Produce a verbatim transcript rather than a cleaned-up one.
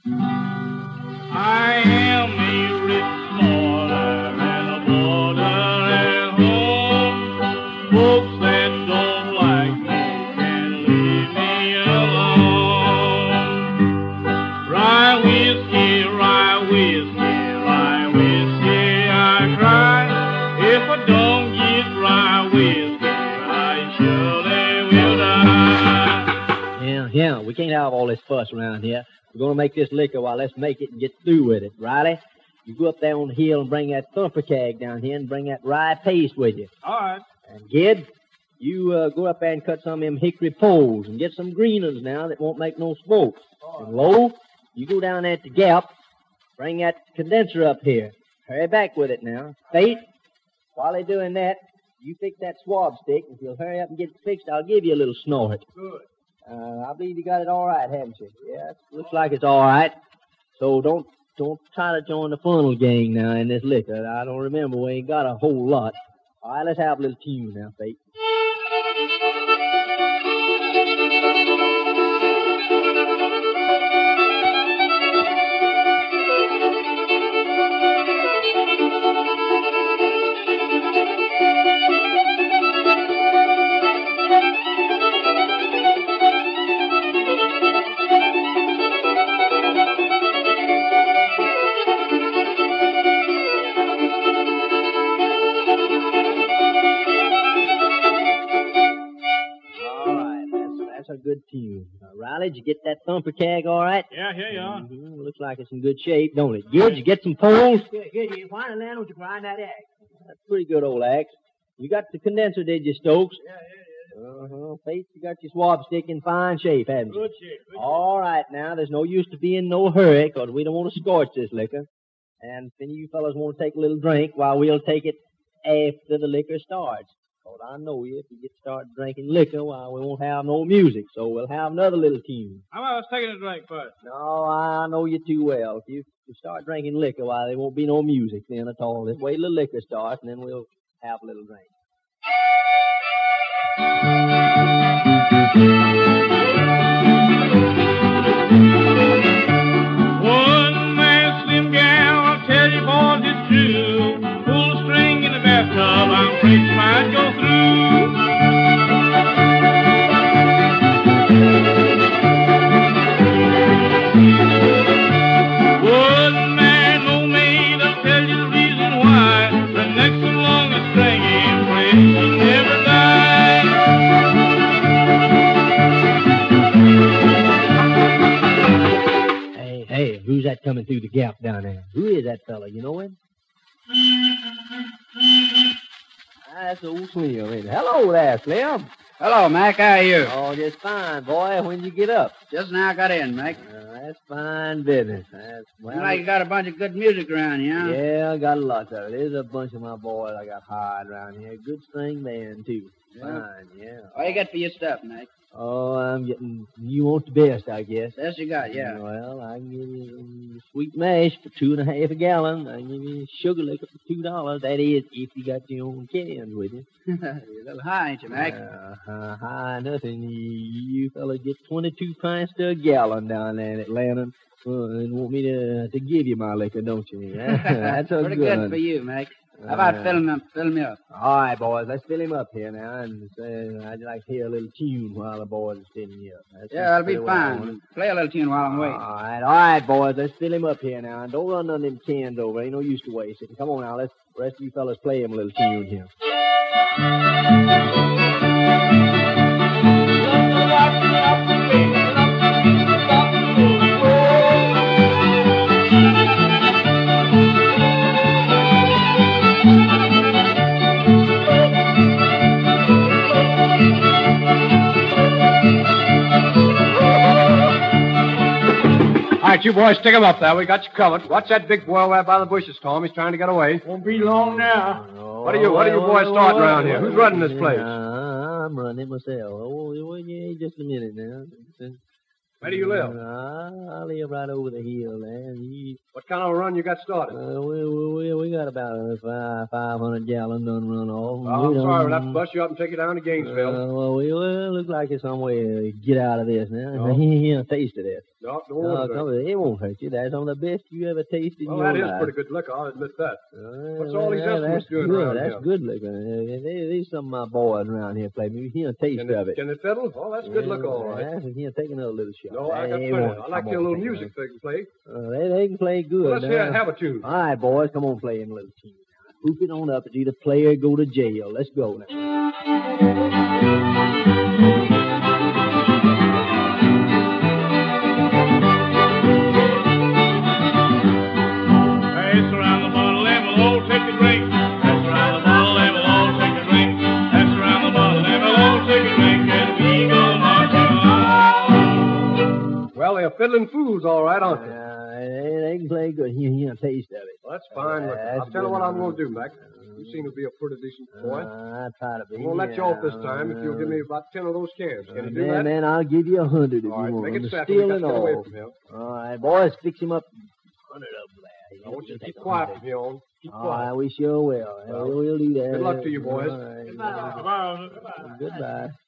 I am a rich lawyer and a boarder at home. Folks that don't like me can leave me alone. Rye whiskey, rye whiskey, rye whiskey, I cry. If I don't get rye whiskey, I surely will die. Yeah, yeah, we can't have all this fuss around here. We're going to make this liquor, well, let's make it and get through with it. Riley, you go up there on the hill and bring that thumper keg down here and bring that rye paste with you. All right. And, Gid, you uh, go up there and cut some of them hickory poles and get some green ones now that won't make no smoke. And, Lo, you go down there at the gap, bring that condenser up here. Hurry back with it now. Fate, while they're doing that, you fix that swab stick. If you'll hurry up and get it fixed, I'll give you a little snort. Good. Uh, I believe you got it all right, haven't you? Yeah, it looks like it's all right. So don't don't try to join the funnel gang now in this liquor. I don't remember. We ain't got a whole lot. All right, let's have a little tune now, Fate. A good tune. Uh, Riley, did you get that thumper keg all right? Yeah, here you are. Mm-hmm. Looks like it's in good shape, don't it? Good. Did you get some poles? Good, good. You find a land would you grind that axe? That's a pretty good old axe. You got the condenser, did you, Stokes? Yeah, yeah, yeah. Uh-huh. Faith, you got your swab stick in fine shape, haven't you? Good shape. Good all right, now, there's no use to be in no hurry, because we don't want to scorch this liquor. And if any of you fellas want to take a little drink, well, we'll take it after the liquor starts. Because I know you, if you get started drinking liquor, well, we won't have no music, so we'll have another little tune. How about us taking a drink first? No, I know you too well. If you, if you start drinking liquor, why, there won't be no music then at all. Just wait till the liquor starts, and then we'll have a little drink. One man, slim gal, I'll tell you boys it's true. Pull a string in the bathtub, I'm afraid you might go through. One man, no maid, I'll tell you the reason why. The next one along the string, I'm afraid she never died. Hey, hey, who's that coming through the gap down there? Who is that fella? You know him? That's old Slim. Ain't it? Hello there, Slim. Hello, Mac. How are you? Oh, just fine, boy. When'd you get up? Just now got in, Mac. Uh, that's fine business. That's, well, Seems like you got a bunch of good music around here, huh? yeah, I got lots of it. There's a bunch of my boys I got hired around here. Good string band, too. Yeah. Fine, yeah. What you got for your stuff, Mac? Oh, I'm getting... You want the best, I guess. Best you got, yeah. Well, I can give you um, sweet mash for two and a half a gallon. I can give you sugar liquor for two dollars. That is, if you got your own cans with you. You're a little high, ain't you, Mac? Uh, uh, high nothing. You, you fellas get twenty-two pints to a gallon down there in Atlanta. Uh, and want me to to give you my liquor, don't you? That's a Pretty good good one. for you, Mac. How about Uh, filling him, fill me up? All right, boys, let's fill him up here now. And uh, I'd like to hear a little tune while the boys are filling you up. That's Yeah, that'll be pretty well on fine. it. Play a little tune while I'm All waiting. right, all right, boys, let's fill him up here now. And don't run none of them cans over. Ain't no use to waste it. Come on now, let's the rest of you fellas play him a little tune here. All right, you boys, stick him up there. We got you covered. Watch that big boy over there by the bushes, Tom. He's trying to get away. Won't be long now. What are you- what are you boys starting around here? Who's running this place? Uh, I'm running myself. Oh, well, yeah, just a minute now. Where do you live? Uh, I live right over the hill there. And he, What kind of a run you got started? uh, we, we, we, we got about a five, 500 gallon done run off. Well, We I'm done- sorry. We'll have to bust you up and take you down to Uh, Gainesville. well, we well, look like it's some way to get out of this now. No. You know, taste of this. No, don't No, want to come drink. on, it won't hurt you. That's some of the best you ever tasted Well, in that your is life. pretty good liquor, I'll admit that. Uh, What's all these well, estimates that's doing good. around That's here? good liquor. Uh, there- There's some of my boys around here play. Maybe he'll taste Can of it, it. can it fiddle? Oh, that's good liquor, all right. Yeah, he'll take another little shot. No, I got They plenty. won't. I like Come your on, little take music they can play. it. Uh, they, they can play good. Well, let's hear now. have a tune. All right, boys, come on, play him a little tune. Hoop it on up. It's either play or go to jail. Let's go now. Pass around the bottle and we'll all take a drink. Pass around the bottle and we'll all take a drink. Pass around the bottle and we'll all take a drink. And we go marching along. Well, they're fiddling fools, all right, aren't they? Uh, they, they can play good. He'll, he'll taste of it. Well, that's fine liquor. That's I'll tell you good. what I'm going to do, Mac. You seem to be a pretty decent boy. Uh, I try to be. I'm going to let you off this time if you'll give me about ten of those cans. Can you do man, that? man, I'll give you a hundred if All you right, want. make it them, seven. We got to stealing get away all. from here. All right, boys, fix him up. Hundred of them there. I want you to Take keep a quiet hundred. from here on. Keep All quiet. right, we sure will. Well, we'll do that. good luck to you, boys. All right. Goodbye. Goodbye. Goodbye.